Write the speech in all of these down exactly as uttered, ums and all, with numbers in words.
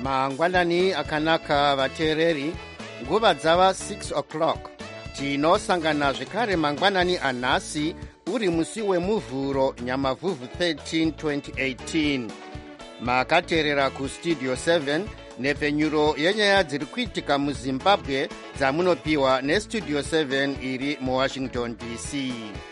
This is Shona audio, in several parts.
mangwanani akanaka vateereri, nguva dzava six o'clock. Tinosangana zvekare mangwanani anhasi uri musi wemuvhuro nyamavhuvhu thirteen twenty eighteen. Makateerera kustudio seven nepfenyuro yenyaya dziri kuitika muzimbabwe dzamunopiwa nestudio seven iri muwashington D C.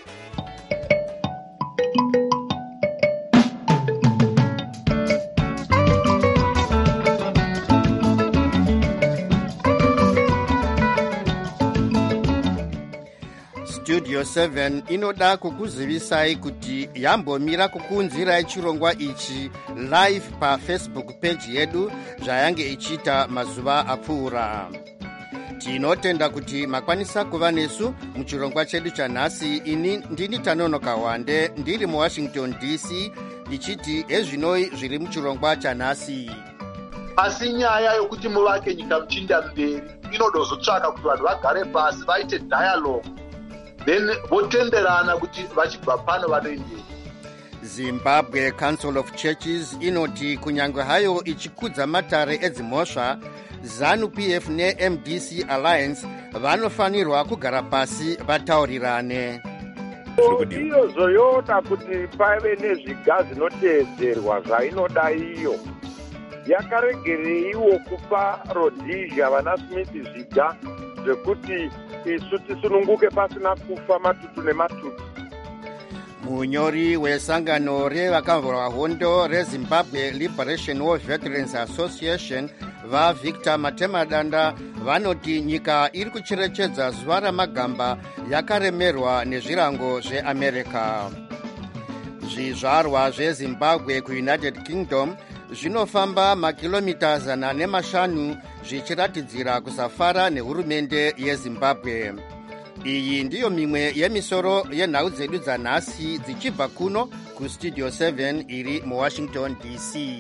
Studio seven inoda kukuzivisai kuti yambomira kukunzirai chirongwa ichi live pa Facebook page yedu zvayange ichita mazuva apfuura. Tinotenda kuti makwanisa kuva nesu muchirongwa chedu chanhasi. Ini ndini Tanonoka Wande ndiri muwashington D C ndichiti ezvinoi zviri muchirongwa chanhasi. Asi nyaya yokuti muvake nyika muchinda mberi inodozotsvaka kuti vanhu vagare pasi vaite dialogue, then votenderana kuti vachibva pano vanoendera. Zimbabwe Council of Churches inoti kunyange hayo ichikudza matare edzimhosva, ZANU-P F ne-M D C Alliance vanofanirwa kugara pasi vataurirane. Iyo zoyota kuti pave nezviga zvinoteedzerwa zvainoda iyo yakaregereiwo kupa Rhodesia vana Smith zviga zvekuti isu tisununguke pasina kufa matutu nematutu. Munyori wesangano revakamborwa hondo reZimbabwe Liberation War Veterans Association vaVictor Matemadanda vanoti nyika iri kucherechedza zuva ramagamba yakaremerwa nezvirango zveAmerica. Zvizvarwa zveZimbabwe kuUnited Kingdom zvinofamba makilomita zana nemashanu zvichiratidzira kusafara nehurumende yeZimbabwe. Iyi ndiyo mimwe yemisoro yenhau dzedu dzanhasi dzichibva kuno kustudio seven iri muwashington D C.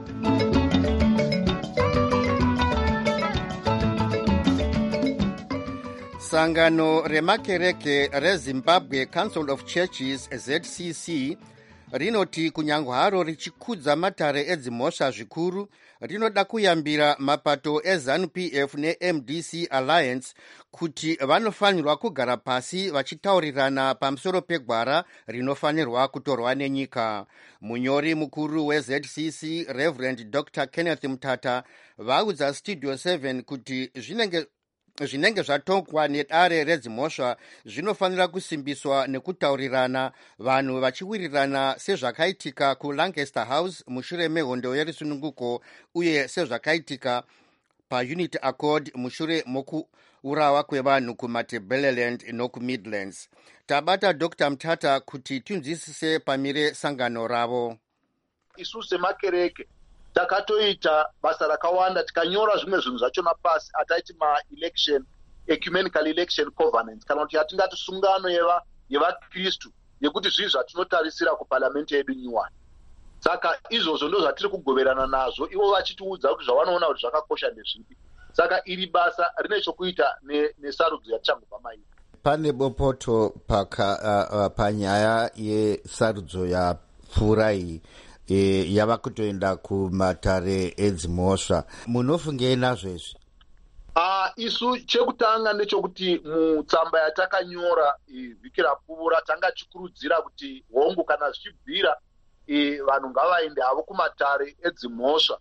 Sangano remakereke reZimbabwe Council of Churches Z C C rinoti kunyange haro richikudza matare edzimhosva zvikuru, rinoda kuyambira mapato eZANU-P F ne-M D C Alliance kuti vanofanirwa kugara pasi vachitaurirana pamusoro pegwara rinofanirwa kutorwa nenyika. Munyori mukuru weZ C C Reverend Doctor Kenneth Mutata vaudza Studio seven kuti zvinenge zvinenge zvatongwa nedare redzimhosva zvinofanira kusimbiswa nekutaurirana, vanhu vachiwirirana sezvakaitika kuLancaster House mushure mehondo yerisununguko uye sezvakaitika paUnity Accord mushure mokuurawa kwevanhu kuMatabeleland nokuMidlands. Tabata Doctor Mutata kuti tinzwisise pamire sangano ravo. Isu semakereke takatoita basa rakawanda, tikanyora zvimwe zvinhu zvachona pasi ataiti ma-election ecumenical election covenant, kana kuti yatingati sungano yeva yevakristu yekuti zvii zvatinotarisira kuparliamenti yedu nyuwani. Saka izvozvo ndo zvatiri kugoverana nazvo, ivo vachitiudza kuti zvavanoona kuti zvakakosha ndezvipi. Saka iri basa rine chokuita nesarudzo yatichangobva mairi. Pane bopoto paka, uh, uh, panyaya yesarudzo yapfuura iyi E, yava kutoenda kumatare edzimhosva. Munofungei nazvo izvi? Uh, isu chekutanga ndechokuti mutsamba yatakanyora vhiki rapfuura tanga tichikurudzira kuti hongu kana zvichibvira e, vanhu ngavaende havo kumatare edzimhosva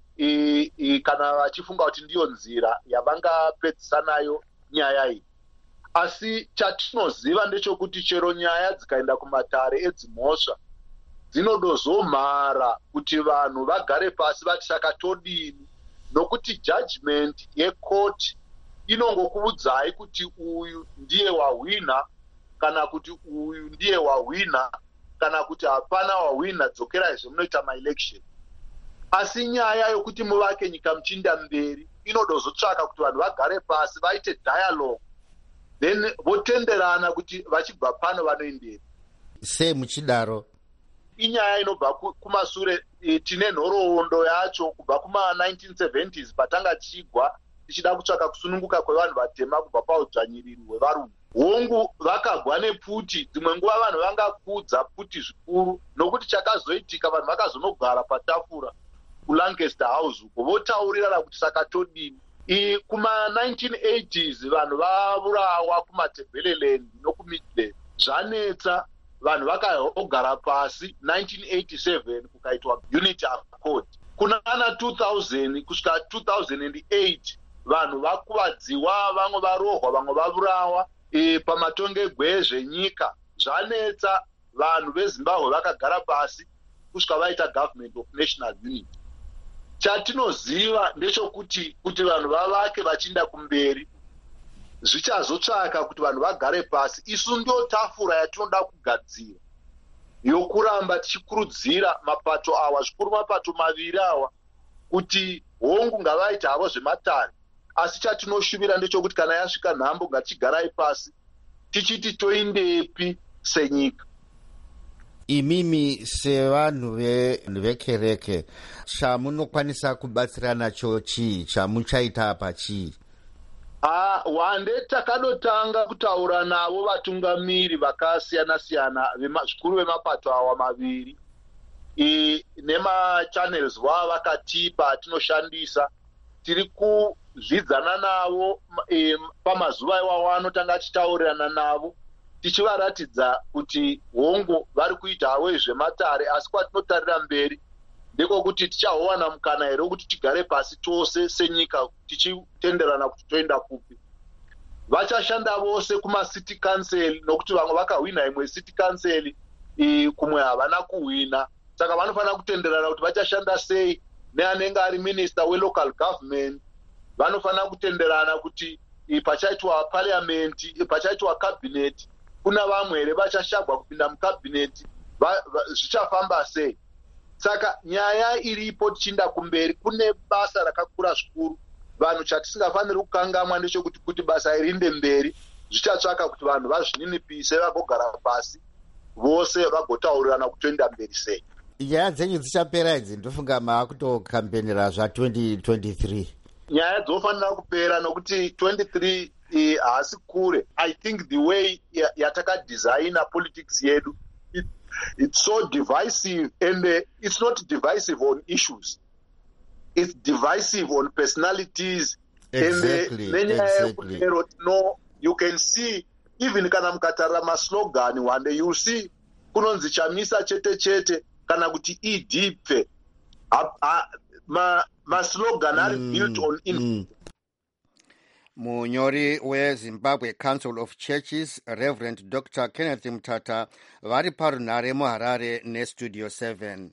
e, e, kana vachifunga kuti ndiyo nzira yavangapedzisanayo nyaya iyi. Asi chatinoziva ndechekuti chero nyaya dzikaenda kumatare edzimhosva dzinodozomhara kuti vanhu vagare pasi vati saka todini, nokuti judgment yekoti inongokuudzai kuti uyu ndiye wahwina kana kuti uyu ndiye wahwina kana kuti hapana wahwina, dzokerai zvemunoita maelection. Asi nyaya yokuti muvake nyika muchinda mberi inodozotsvaka kuti vanhu vagare pasi vaite dialogue, then votenderana kuti vachibva pano vanoendera. Sei muchidaro? Inyaya inobva kumasure. Tine nhoroondo yacho kubva kuma nineteen seventies patanga tichigwa tichida kutsvaka kusununguka kwevanhu vatema kubva paudzvanyiriri hwevarungu. Hongu vakagwa nepfuti, dzimwe nguva vanhu vangakudza pfuti zvikuru, nokuti chakazoitika vanhu vakazonogara patafura kulancaster house uko votaurirana kuti saka todini. Kuma-nineteen eighties vanhu vavurawa kumatebheleland nokumidland zvanetsa, vanhu vakagara pasi. Nineteen eighty-seven kukaitwa unity accord. Kunana two thousand kusvika two thousand eight vanhu vakuvadziwa, vamwe varohwa, vamwe vavurawa e, pamatongerwe zvenyika. Zvanetsa, vanhu vezimbabwe vakagara pasi kusvika vaita government of national unity. Chatinoziva ndechekuti kuti vanhu vavake vachienda kumberi zvichazotsvaka kuti vanhu vagare pasi. Isu ndio tafura yatinoda kugadzira yokuramba tichikurudzira mapato awa, zvikuru mapato maviri awa, kuti hongu ngavaita havo zvematare, asi chatinoshuvira ndechekuti kana yasvika nhambo ngatigarai pasi tichiti toindepi senyika. Imimi sevanhu vekereke chamunokwanisa kubatsira nacho chii, chamuchaita apa chii? Ah, wande takadotanga kutaura navo vatungamiri vakasiyana siyana zvikuru vemapato awa maviri e, nema-channels vava vakatipa atinoshandisa. Tiri kuzvidzana navo e, pamazuva iwawo anotanga achitaurirana navo tichivaratidza kuti hongu vari kuita havo zvematare, asi kwatinotarira mberi ndekokuti tichawana mukana here wekuti tigare pasi tose senyika tichitenderana kuti toenda kupi. Vachashanda vose kumacity council nokuti vamwe vakahwina imwe city council e, kumwe havana kuhwina, saka vanofanira kutenderana kuti vachashanda sei. Neanenge ari minister welocal government vanofanira kutenderana kuti e, pachaitwa parliament, pachaitwa cabinet, kuna vamwe here vachashagwa kupinda mukabineti, zvichafamba sei? Saka nyaya iripo tichinda kumberi, kune basa rakakura zvikuru. Vanhu chatisingafaniri kukangamwa ndechekuti kuti basa irinde mberi zvichatsvaka kuti vanhu vazvininipise, vagogara pasi vose vagotaurirana kutoenda mberi sei. Nyaya dzenyu dzichapera idzi, ndofunga maakutokampenera zva-twenty twenty-three. Nyaya dzofanira kupera nokuti twenty-three haasi kure. I think the way yatakadesiigna politics yedu, it, it's so divisive, and uh, it's not divisive on issues. It's divisive on personalities. Exactly, and, uh, exactly. No, you can see, even kana mukatara maslogan one day, you see, kunonzi chamisa chete chete, kana kuti idipfe. Ma, ma slogan are mm, built on influence. Mm. Munyori weZimbabwe Council of Churches, Reverend Doctor Kenneth Mtata, vari parunhare muHarare neStudio seven.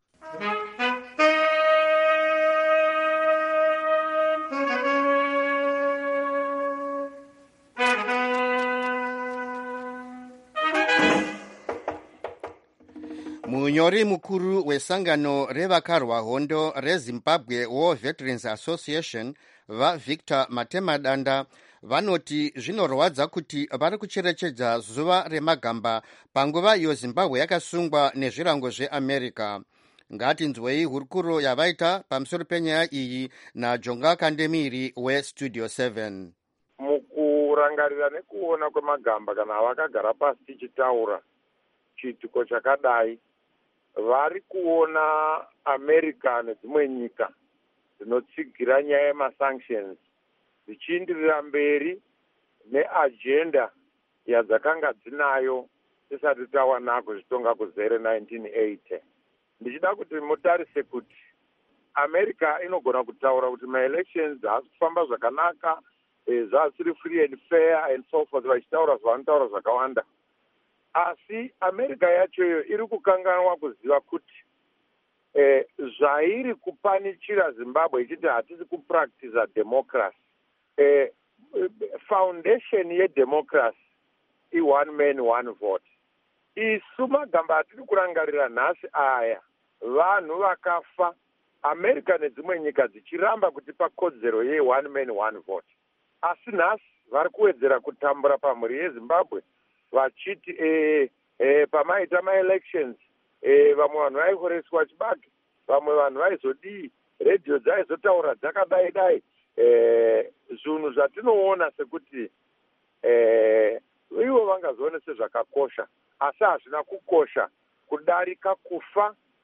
Munyori mukuru wesangano revakarwa hondo reZimbabwe War Veterans Association vaVictor Matemadanda vanoti zvinorwadza kuti vari kucherechedza zuva remagamba panguva iyo Zimbabwe yakasungwa nezvirango zveAmerica. Ngatinzwei hurukuro yavaita pamusoro penyaya iyi naJonga Kandemiri weStudio seven. Mukurangarira nekuona kwemagamba kana vakagara pasi tichitaura chiitiko chakadai, vari kuona America nedzimwe nyika dzinotsigira nyaya yemasanctions dzichiindirira mberi neagenda yadzakanga dzinayo tisati tawana kuzvitonga kuzere nineteen eighty. Ndichida kuti mutarise kuti America inogona kutaura kuti maelections haasi kufamba zvakanaka, zvasiri free and fair and so forth, vachitaura zvavanotaura zvakawanda. Asi America yachoyo iri kukanganwa kuziva kuti eh, zvairi kupanichira Zimbabwe ichiti hatisi kupractice democracy. Eh, foundation yedemocracy i one man one vote. Isu magamba atiri kurangarira nhasi aya, vanhu vakafa, America nedzimwe nyika dzichiramba kutipa kodzero ye one man one vote. Asi nhasi vari kuwedzera kutambura pamhuri yeZimbabwe vachiti eh, eh, pamaita maelections eh, vamwe vanhu vaihoreswa chibage, vamwe vanhu vaizodii, radio dzaizotaura dzakadai dai, eh, zvinhu zvatinoona sekuti eh, ivo vangazoone sezvakakosha, asi hazvina kukosha kudarika kufa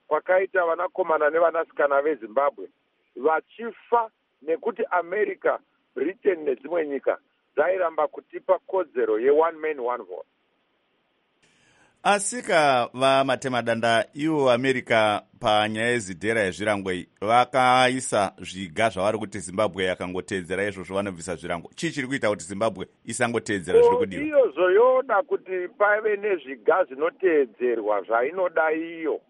kwakaita vanakomana nevanasikana vezimbabwe vachifa nekuti america, britain nedzimwe nyika dzairamba kutipa kodzero ye-one man one vote. Asika vamatemadanda ivo america panyaya yezidhera yezvirango iyi vakaisa zviga zvavari kuti zimbabwe yakangoteedzera izvozvo vanobvisa zvirango. Chii chiri kuita kuti zimbabwe isangoteedzera zviri kudiwa? Iyo zoyoda kuti pave nezviga zvinoteedzerwa zvainoda iyo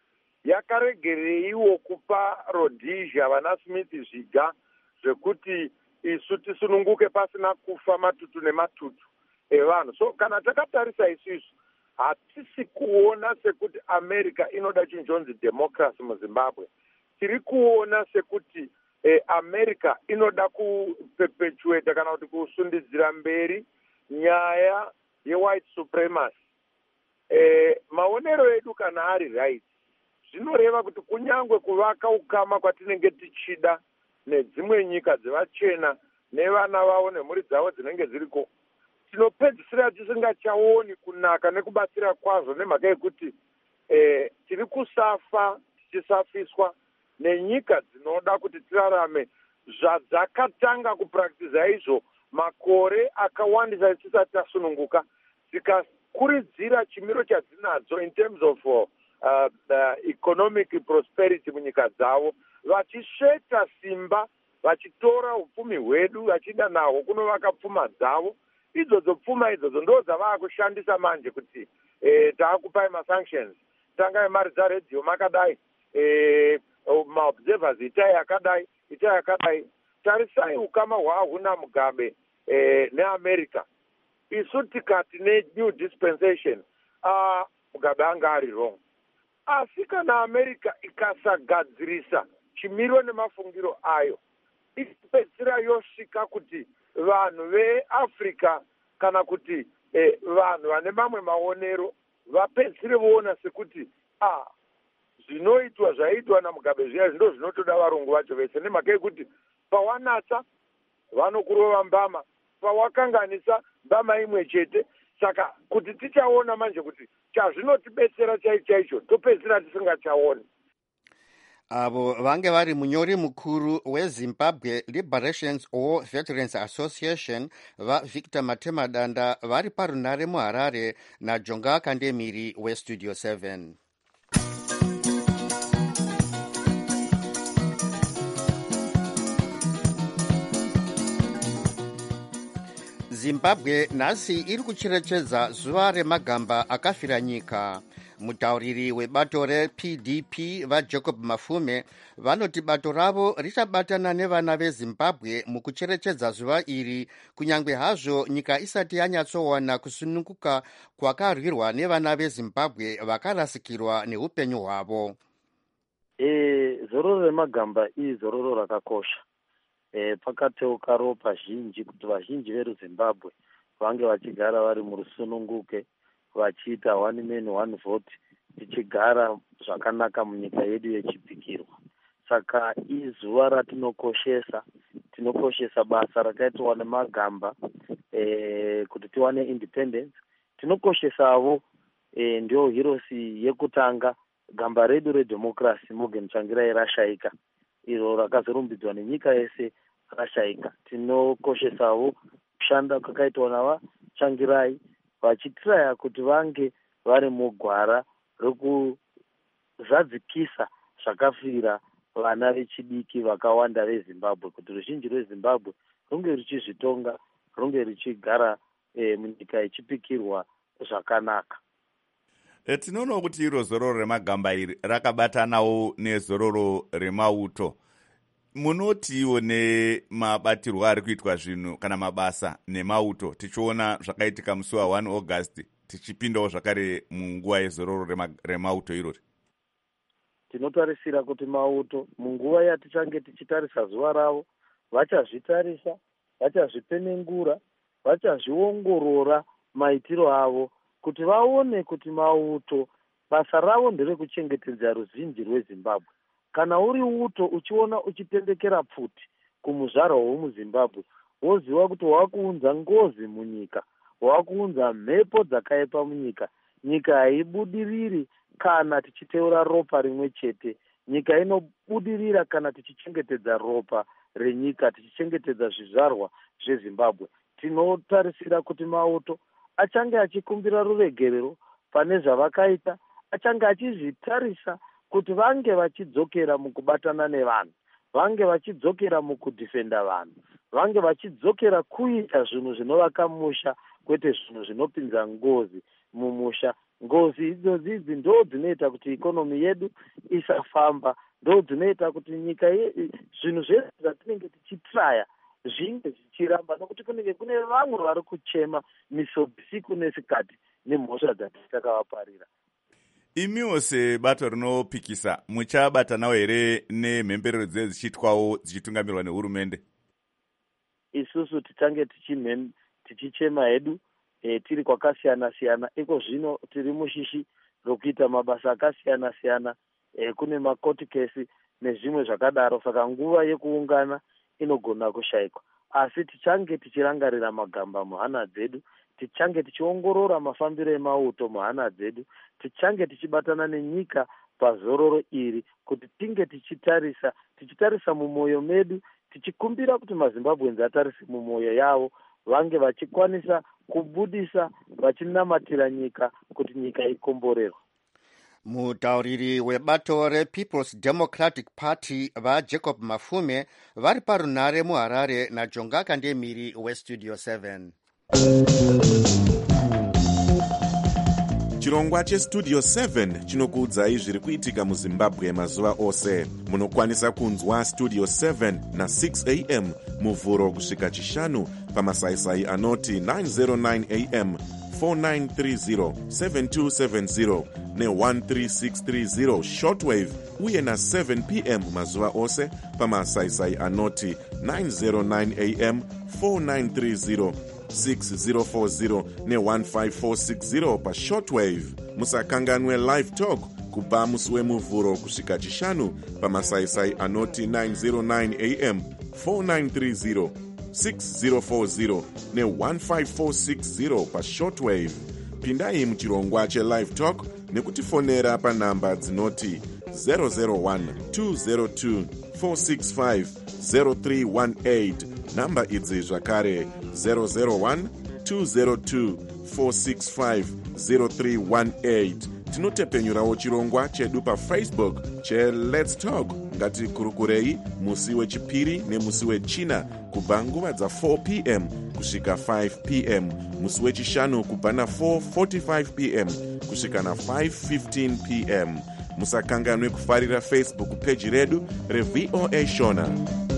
yakaregereiwo kupa Rhodesia vana Smith zviga zvekuti isu tisununguke pasina kufa matutu nematutu evanhu. So kana takatarisa isusu hatisi kuona sekuti america inoda chinjonzi democracy muzimbabwe. Tiri kuona sekuti eh, america inoda kuperpetuate kana kuti kusundidzira mberi nyaya ye-white supremacy. Eh, maonero edu kana ari right zvinoreva kuti kunyangwe kuvaka ukama kwatinenge tichida nedzimwe nyika dzevachena nevana vavo nemhuri dzavo dzinenge dziriko, tinopedzisira tisingachaoni kunaka nekubatsira kwazvo nemhaka yekuti eh, tiri kusafa tichisafiswa nenyika dzinoda kuti tirarame zvadzakatanga kupraktiza izvo makore akawandisa tisati tasununguka, tikakuridzira chimiro chadzinadzo in terms of uh, uh, economic prosperity munyika dzavo, vachisveta simba, vachitora upfumi hwedu vachida nahwo kunovaka pfuma dzavo. Idzodzo pfuma idzodzo ndo dzavaakushandisa manje kuti eh, taakupai masanctions, tangai mari dzaredio makadai, eh, maobservers itai yakadai, itai yakadai. Tarisai ukama hwaahuna Mugabe eh, neamerica. Isu tikati ne-new dispensation, uh, Mugabe anga ari wrong. Asi kana america ikasagadzirisa chimiro nemafungiro ayo, ikapedzisira yosvika kuti vanhu veAfrica kana kuti eh, vanhu vane mamwe maonero vapedzisire voona sekuti ah, zvinoitwa zvaitwa naMugabe zviya ndo zvinotoda varungu vacho vese, nemhaka yekuti pawanatsa vanokurova mbama, pawakanganisa mbama imwe chete. Saka kuti tichaona manje kuti chazvinotibetsera chaicho chaicho topedzisira tisingachaoni. Avo vange vari munyori mukuru weZimbabwe Liberations or Veterans Association vaVictor Matemadanda vari parunare muHarare naJonga Kandemiri weStudio seven. Zimbabwe nhasi iri kucherechedza zuva remagamba akafira nyika. Mutauriri webato reP D P vaJacob Mafume vanoti bato ravo richabatana nevana veZimbabwe mukucherechedza zuva iri, kunyange hazvo nyika isati yanyatsowana kusununguka kwakarwirwa nevana veZimbabwe vakarasikirwa neupenyu hwavo. E, zororo remagamba izororo rakakosha. E, pakateuka ropa zhinji kuti vazhinji veruZimbabwe vange vachigara vari murusununguke vachiita one man one vote, tichigara zvakanaka munyika yedu yechipikirwa. Saka izuva ratinokoshesa, tinokoshesa basa rakaitwa nemagamba e, kuti tiwane independence. Tinokoshesavo e, ndio hirosi yekutanga gamba redu redemocracy Morgan Tsvangirai rashaika, iro rakazorumbidzwa nenyika yese rashaika. Tinokoshesavo kushanda kwakaitwa nava Tsvangirai vachitiraya kuti vange vari mugwara rekuzadzikisa zvakafira vana vechidiki vakawanda veZimbabwe, kuti ruzhinji rweZimbabwe runge ruchizvitonga, runge ruchigara e, munyika yechipikirwa zvakanaka. E, tinoonawo kuti iro zororo remagamba iri rakabatanawo nezororo remauto. Munotiwo nemabatirwo ari kuitwa zvinhu kana mabasa nemauto, tichiona zvakaitika musi wa one August, tichipindawo zvakare munguva yezororo remauto irori? Tinotarisira kuti mauto munguva yatichange tichitarisa zuva ravo vachazvitarisa, vachazvipenengura, vachazviongorora maitiro avo kuti vaone kuti mauto basa ravo nderekuchengetedza ruzhinji rweZimbabwe. Kana uri uto uchiona uchitendekera pfuti kumuzvarwa womuZimbabwe, woziva kuti wakuunza ngozi munyika, wakuunza mhepo dzakaipa munyika. nyika haibudiriri kana tichiteura ropa rimwe chete. Nyika inobudirira kana tichichengetedza ropa renyika, tichichengetedza zvizvarwa zveZimbabwe. Tinotarisira kuti Mauto achange achikumbira ruregerero pane zvavakaita, achange achizvitarisa kuti vange vachidzokera mukubatana nevanhu, vange vachidzokera mukudhifenda vanhu, vange vachidzokera kuita zvinhu zvinovaka musha, kwete zvinhu zvinopinza ngozi mumusha. Ngozi idzodzi idzi ndo dzinoita kuti ikonomi yedu isafamba, ndo dzinoita kuti nyika zvinhu zvese zvatinenge tichitraya zvinge zvichiramba, nokuti kunenge kune vamwe vari kuchema misobisiku nesikati nemhosva dzatisakavaparira. Imiwo sebato rinopikisa muchabatanawo here nemhemberero dze dzichitwawo dzichitungamirwa nehurumende? Isusu tichange tichichema hedu e, tiri kwakasiyana siyana. Iko zvino tiri mushishi rokuita mabasa akasiyana siyana, e, kune makoti kesi nezvimwe zvakadaro. Saka nguva yekuungana inogona kushayikwa, asi tichange tichirangarira magamba muhana dzedu, tichange tichiongorora mafambiro eMauto muhana dzedu, tichange tichibatana nenyika pazororo iri, kuti tinge tichitarisa tichitarisa mumwoyo medu, tichikumbira kuti maZimbabwenzi atarise mumwoyo yavo, vange vachikwanisa kubudisa vachinamatira nyika kuti nyika ikomborerwe. Mutauriri webato rePeople's Democratic Party vaJacob Mafume vari parunhare muHarare naJonga Kandemiri weStudio seven. Chirongwa cheStudio seven chinokuudzai zviri kuitika muZimbabwe mazuva ose. Munokwanisa kunzwa Studio seven na six a m muvhuro kusvika chishanu pamasaisai anoti nine oh nine a m, four nine three zero, seven two seven zero ne one three six three zero shortwave, uye na seven p m mazuva ose pamasaisai anoti nine oh nine a m, four nine three zero, six zero four zero ne one five four six zero pa shortwave. Musakanganwe live talk kubva musi wemuvhuro kusvika chishanu pamasaisai anoti nine oh nine a m, four nine three zero, six zero four zero ne one five four six zero pa shortwave. Pindai muchirongwa che live talk nekutifonera pa namba dzinoti zero zero one, two zero two, four six five, zero three one eight. Namba idzi zvakare zero zero one, two zero two, four six five, zero three one eight. Tinotepenyurawo chirongwa chedu pa Facebook che Let's Talk ngati kurukurei musi wechipiri nemusi wechina kubva nguva dza four p m kusvika five p m, musi wechishanu kubva na four forty-five p m kusvika na five fifteen p m. Musakanganwe kufarira Facebook page redu reV O A Shona.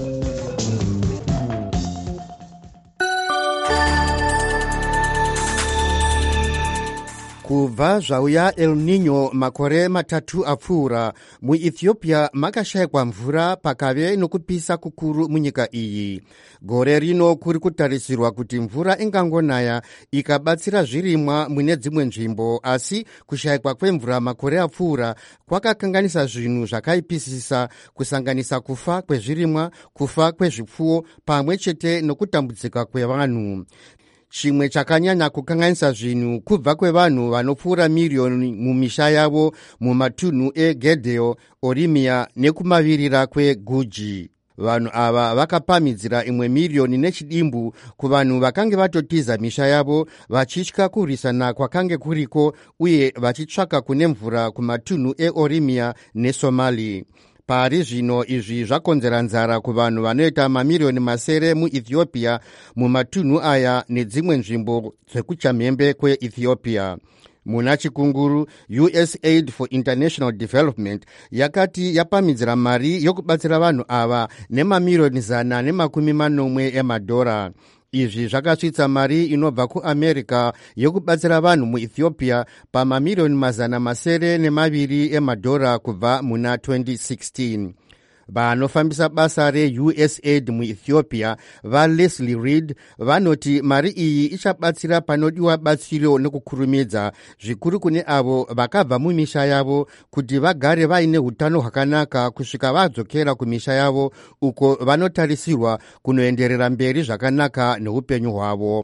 Kubva zvauya El Nino makore matatu apfuura, muEthiopia makashayikwa mvura pakave nokupisa kukuru munyika iyi. Gore rino kuri kutarisirwa kuti mvura ingangonaya ikabatsira zvirimwa mune dzimwe nzvimbo, asi kushayikwa kwemvura makore apfuura kwakakanganisa zvinhu zvakaipisisa, kusanganisa kufa kwezvirimwa, kufa kwezvipfuwo pamwe chete nokutambudzika kwevanhu. Chimwe chakanyanya kukanganisa zvinhu kubva kwevanhu vanopfuura miriyoni mumisha yavo mumatunhu eGedeo, Oromia nekumavirira kweGuji. Vanhu ava vakapamhidzira imwe miriyoni nechidimbu kuvanhu vakange vatotiza misha yavo vachitya kurwisana kwakange kuriko, uye vachitsvaka kune mvura kumatunhu eOromia neSomali. Pari zvino izvi zvakonzera nzara kuvanhu vanoita mamiriyoni masere muEthiopia mumatunhu aya nedzimwe nzvimbo dzekuchamhembe kweEthiopia. Muna chikunguru, U S A I D for International Development yakati yapamhidzira mari yokubatsira vanhu ava nemamiriyoni zana nemakumi manomwe emadhora. Izvi zvakasvitsa mari inobva kuAmerica yokubatsira vanhu muEthiopia pamamiriyoni mazana masere nemaviri emadhora kubva muna twenty sixteen. Vanofambisa basa reU S A I D muEthiopia vaLeslie Reed vanoti mari iyi ichabatsira panodiwa batsiro nekukurumidza, zvikuru kune avo vakabva mumisha yavo, kuti vagare vaine hutano hwakanaka kusvika vadzokera kumisha yavo uko vanotarisirwa kunoenderera mberi zvakanaka neupenyu hwavo.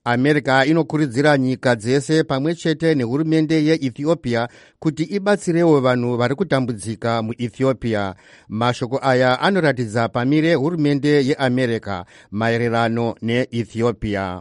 america inokurudzira nyika dzese pamwe chete nehurumende yeethiopia kuti ibatsirewo vanhu vari kutambudzika muethiopia. Mashoko aya anoratidza pamire hurumende yeamerica maererano neethiopia.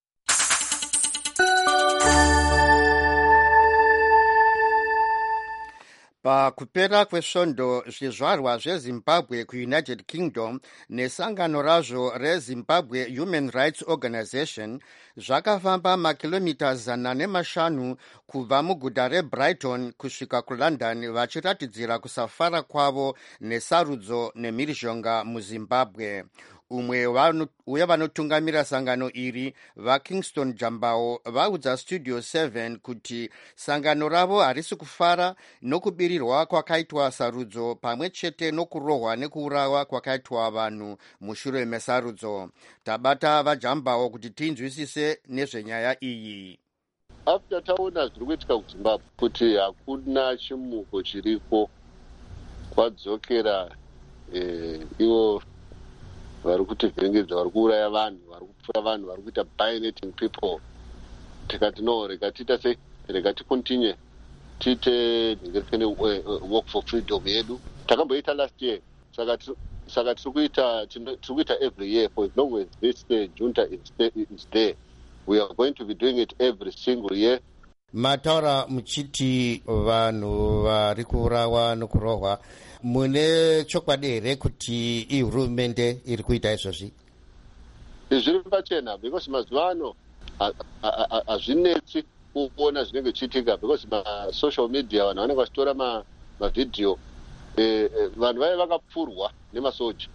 Pakupera kwesvondo, zvizvarwa zvezimbabwe kuunited kingdom nesangano razvo rezimbabwe human rights organization zvakafamba makilomita zana nemashanu kubva muguta rebrighton kusvika kulondon vachiratidzira kusafara kwavo nesarudzo nemhirizhonga muzimbabwe. Umwe wevanotungamira sangano iri vakingston jambao vaudza studio seven kuti sangano ravo harisi kufara nokubirirwa kwakaitwa sarudzo pamwe chete nokurohwa nekuurawa kwakaitwa vanhu mushure mesarudzo. Tabata vajambao kuti tinzwisise nezvenyaya iyi. After taona zviri kuitika kuzimbabwe kuti hakuna chimuko chiriko kwadzokera eh, ivo vari kutivhiringidza, vari kuuraya vanhu, vari kupfura vanhu, vari kuita bayoneting people. Tikati no, rega tiita sei, rega tikontinue tiite ndingerikene work for freedom yedu. Takamboita last year, saka saka tiri kuita tiri kuita every year for as long as this uh, junta is, is there. We are going to be doing it every single year. Mataura muchiti vanhu vari kuurawa nokurohwa, mune chokwadi here kuti ihurumende iri kuita izvozvi? Zviri pachena, because mazuva ano hazvinetsi kuona zvinenge zvichiitika, because masocial media vanhu vanenge vachitora mavidhiyo. Vanhu vaya vakapfurwa nemasoja.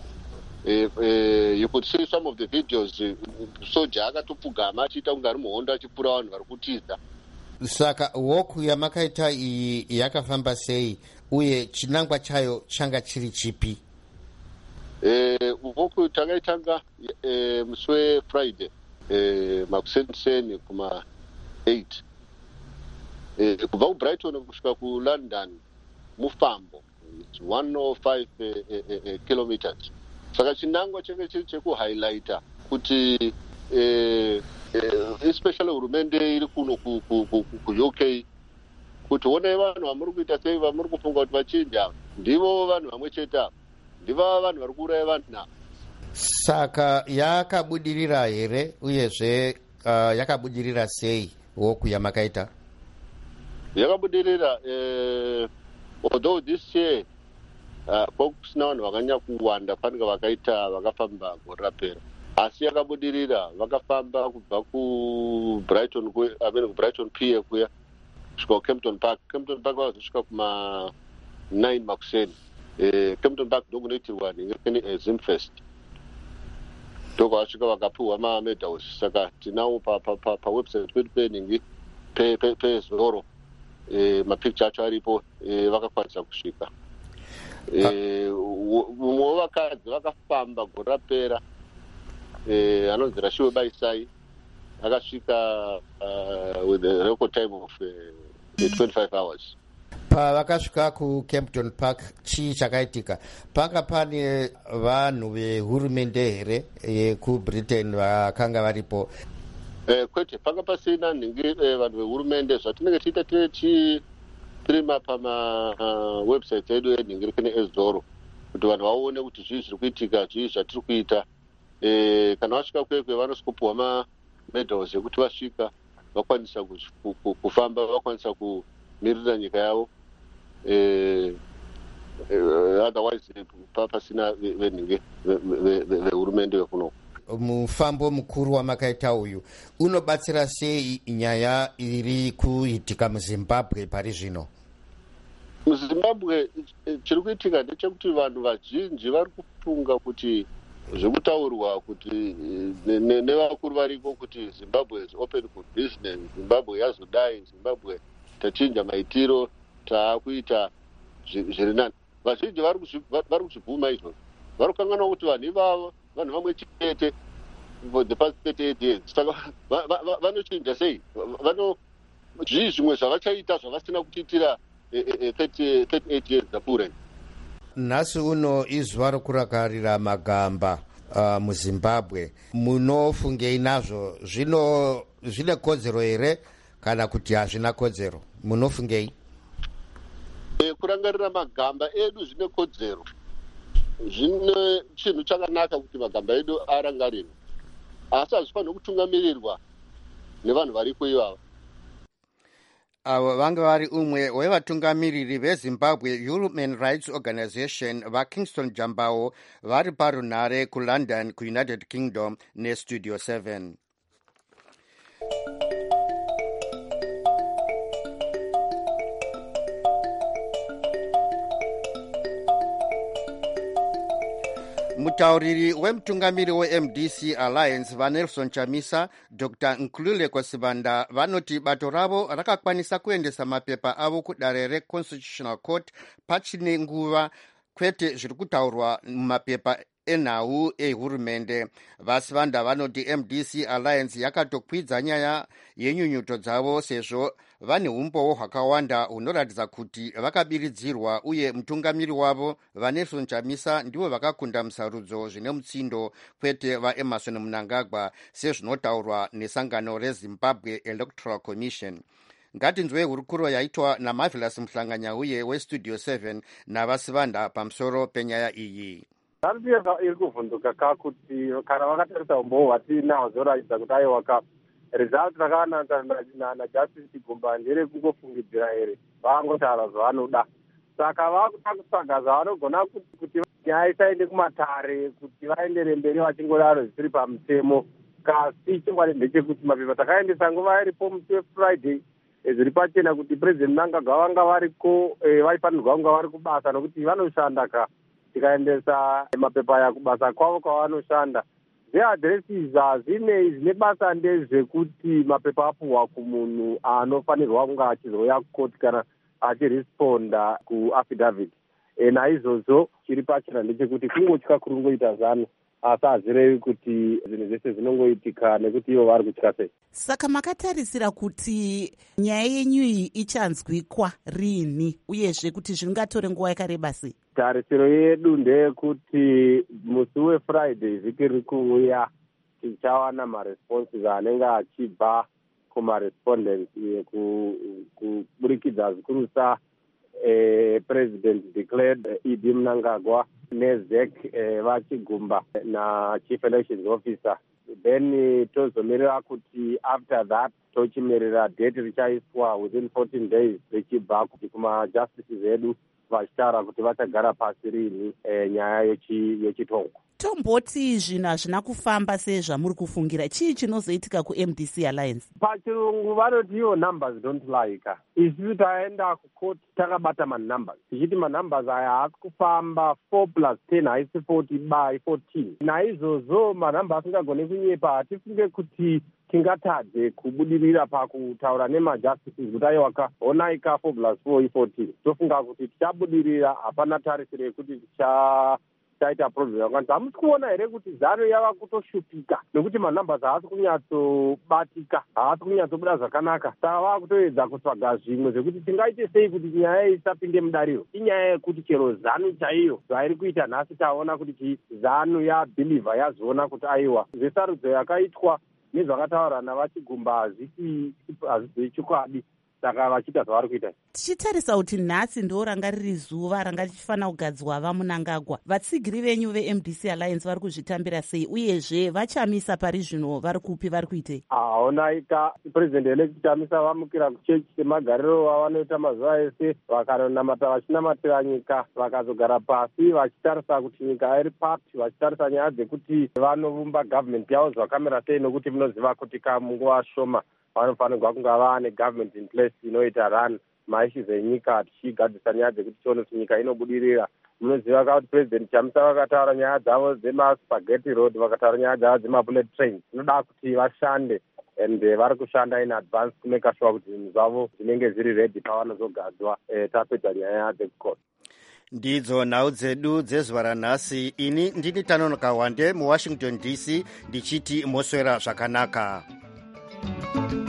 You could see some of the videos, soja akatopfugama achiita kunge ari muhondo achipfura vanhu vari kutiza. Saka woku yamakaita iyi yakafamba sei uye chinangwa chayo changa chiri chipi? Eh, woku takaitanga eh, musi weFriday eh, makuseniseni kuma eight eh, kubva kubrighton kusvika kulondon mufambo. It's one oh five eh, eh, eh, kilometers. Saka chinangwa chenge chiri chekuhighlighta kuti eh, Uh, especially hurumende iri kuno ku-U K kuti onai vanhu vamuri kuita sei, vamuri kufunga kuti vachinja ndivo vanhu vamwe chete ava, ndivo vanhu vari kuuraya vanhu navo. Saka yakabudirira here uyezve uh, yakabudirira sei woku yamakaita? Yakabudirira uh, although this year uh, kusina vanhu vakanya kuwanda fanike vakaita vakafamba gore rapera, asi yakabudirira. Vakafamba kubva kubrighton amene kubrighton pier kuya kusvika kucampton park. Campton park vakazosvika kuma nine makuseni. eh, Campton park ndokunoitirwa ningekene zimfest, ndokavasvika vakapiwa mamedals. Saka tinawo pawebsite pedu peningi pezoro mapicture acho aripo, vakakwanisa kusvika. Mumwe wevakadzi vakafamba gore rapera Eh, anonzi Rashiwe Baisai akasvika uh, with a record time of uh, twenty-five hours. Pavakasvika kuCampton Park chii chakaitika? Panga pane vanhu vehurumende here yekubritain vakanga varipo? Eh, kwete, panga pasina ningi eh, vanhu vehurumende. Zvatinenge tiita tichirima pama uh, website yedu yenhingirikene ezoro kuti vanhu vaone kuti zvii zviri kuitika, zvii zvatiri kuita. Eh, kana vasvika kwekwe vanosikopuwa mamedals ekuti vasvika vakwanisa kufamba, vakwanisa kumirira nyika yavo. Eh, eh, otherwise pasina venhinge vehurumende vekuno. Mufambo mukuru wamakaita uyu unobatsira sei nyaya iri kuitika muzimbabwe pari zvino? Muzimbabwe chiri kuitika ndechekuti vanhu vazhinji vari kufunga kuti zvekutaurwa kuti nevakuru variko kuti Zimbabwe is open for business, Zimbabwe yazodai, Zimbabwe tachinja maitiro, taakuita zviri nani. Vazhinji vari kuzvibvuma izvozvo. Vari kukanganwa kuti vanhu ivavo vanhu vamwe chete for the past thirty-eight years. Saka vanochinja sei? Vano zvii zvimwe zvavachaita zvavasina kuchiitira thirty-eight years dzapfuura. Nhasi uno izuva rokurakarira magamba uh, muzimbabwe munofungei nazvo? Zvino zvine kodzero here kana kuti hazvina kodzero? Munofungei? E, kurangarira magamba edu zvine kodzero. Zvine chinhu chakanaka kuti magamba edu arangarirwe, asi hazvifanira kutungamirirwa nevanhu varipo ivavo. Avo vanga vari umwe wevatungamiriri vezimbabwe Human Rights Organization vaKingston Jambawo vari parunhare kuLondon kuUnited Kingdom neStudio seven. Mutauriri wemutungamiri weM D C Alliance vaNelson Chamisa, Doctor Nkululeko Sibanda vanoti bato ravo rakakwanisa kuendesa mapepa avo kudare reConstitutional Court pachine nguva, kwete zviri kutaurwa mumapepa enhau ehurumende. Vasibanda vanoti M D C Alliance yakatokwidza nyaya yenyunyuto dzavo sezvo vane umbowo hwakawanda hunoratidza kuti vakabiridzirwa, uye mutungamiri wavo vaNelson Chamisa ndivo vakakunda musarudzo zvine mutsindo, kwete vaEmerson Mnangagwa sezvinotaurwa nesangano reZimbabwe Electoral Commission. Ngatinzwe hurukuro yaitwa naMarvelous Mhlanganyauye weStudio seven navasibanda pamusoro penyaya iyi. Handiyeza iri kuvhunduka kakuti kana vakatarisa umbowo hwatinahwo zvoratidza kuti aiwaka result rakawanana naJustice Chigumba ndere kungofungidzira here, vangotaura zvavanoda. Saka vakuda kutsvaga zvavanogona kuti nyaya isaende kumatare, kuti vaendere mberi vachingodaro zvisiri pamutemo. Kasi chokwadi ndechekuti mapepa takaendesa nguva iripo musi weFriday zviri pachena kuti President Mnangagwa vanga variko, vaifanirwa kunga vari kubasa nokuti vanoshanda ka tikaendesa mapepa aya kubasa kwavo kwavanoshanda. Zveadresses hazvinei, zvine basa ndezvekuti mapepa apuhwa kumunhu anofanirwa kunga achizouya kukoti kana achiresponda kuaffidavit. E, naizvozvo chiri pachena ndechekuti kungotya kurungoita zano, asi hazvirevi kuti zvinhu zvese zvinongoitika nekuti ivo vari kutya sei. Saka makatarisira kuti nyaya yenyu iyi ichanzwikwa rini, uyezve kuti zvingatore nguva yakareba sei? Tarisiro yedu ndeyekuti musi weFriday vhiki riri kuuya tichawana maresponses anenge achibva kumarespondents kuburikidza zvikurusa eh, President declared eh, E D Mnangagwa neZek eh, vaChigumba naChief Elections Officer. Then uh, tozomirira kuti after that tochimirira date richaiswa within fourteen days richibva kuti kumajustices edu vachitaura kuti vachagara pasi rini e, nyaya yechitongo. Tomboti zvinhu hazvina kufamba sezvamuri kufungira, chii chinozoitika kuM D C Alliance? Pachirungu vanoti iwo numbers don't lie. Isusu taenda kukoti takabata manumbers tichiti manumbers aya haasi kufamba, four plus ten haisi forty by fourteen. Naizvozvo manhamba asingagone kunyepa, hatifunge kuti tingatadze kubudirira pakutaura nemajustices kuti aiwaka onaika four plus four i-fourteen. Tofunga kuti tichabudirira, hapana tarisiro yekuti ticha taita problem yakwanisa. Hamusi kuona here kuti zano yava kutoshupika nekuti manumbers haasi kunyatsobatika, haasi kunyatsobuda zvakanaka. Saka vava kutoedza kutsvaga zvimwe zvekuti tingaite sei kuti nyaya isapinde mudariro. Inyaya yekuti chero zanu chaiyo zvairi kuita nhasi taona kuti zanu yabhilivha yazoona kuti aiwa zvesarudzo yakaitwa nezvakataura navaChigumba hazvisi chokwadi, saka vachiita zvavari kuita. Tichitarisa kuti nhasi ndo ranga riri zuva ranga richifanira kugadzwa vaMnangagwa, vatsigiri venyu veM D C Alliance vari kuzvitambira sei, uyezve vaChamisa pari zvino vari kupi, vari kuitei? Aonaika President elect Chamisa vamukira kuchechi chemagariro vavanoita mazuva ese, vakanonamata vachinamatira nyika, vakazogara pasi vachitarisa kuti nyika iri papi, vachitarisa nyaya dzekuti vanovumba government yavo zvakamira sei, nokuti munoziva kuti kamunguva shoma vanofanirwa kunga vaane government in place inoita run maissues enyika, tichigadzisa nyaya dzekuti tione kuti nyika inobudirira. Munoziva kuti President Chamisa vakataura nyaya dzavo dzemaspaghetti road, vakataura nyaya dzavo dzemabullet trains. Zvinoda kuti vashande and uh, vari kushanda in advance kumeka sure kuti zvinhu zvavo zvinenge zviri ready pavanozogadzwa eh, tapedza nyaya dzekukota. Ndidzo nhau dzedu dzezuva ranhasi. Ini ndini Tanonoka Wande muWashington D C ndichiti moswera zvakanaka.